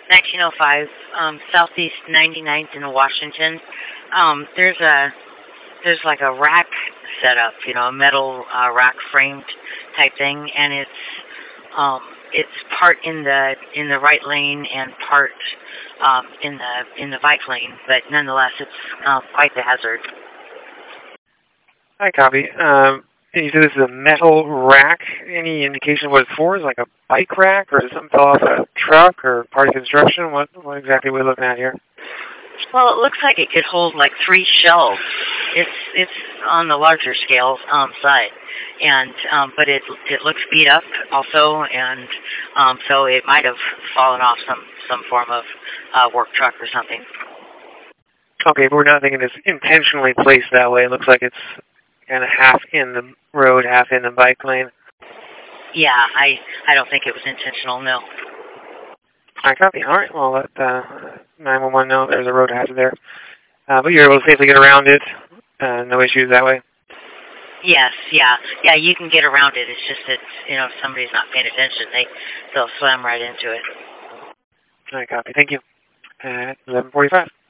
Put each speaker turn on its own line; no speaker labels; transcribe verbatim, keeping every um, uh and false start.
nineteen oh five, um, Southeast ninety-ninth in Washington. Um, there's a there's like a rack set up, you know, a metal uh, rack framed type thing, and it's um, it's part in the in the right lane and part um, in the in the bike lane, but nonetheless, it's um, quite the hazard.
I copy. Um, and you said this is a metal rack. Any indication what it's for? Is it like a bike rack, or is something fell off a truck, or part of construction? What what exactly are we looking at here?
Well, it looks like it could hold like three shelves. It's it's on the larger scale um, side, and um, but it it looks beat up also, and um, so it might have fallen off some some form of uh, work truck or something.
Okay, but we're not thinking it's intentionally placed that way. It looks like it's kind of half in the road, half in the bike lane.
Yeah, I I don't think it was intentional. No.
I copy. All right. Well, let uh, nine one one know there's a road hazard there. Uh, but you're able to safely get around it. Uh, no issues that way.
Yes, yeah, yeah. You can get around it. It's just that, you know, if somebody's not paying attention, they they'll slam right into it.
I copy. Thank you. At eleven forty-five.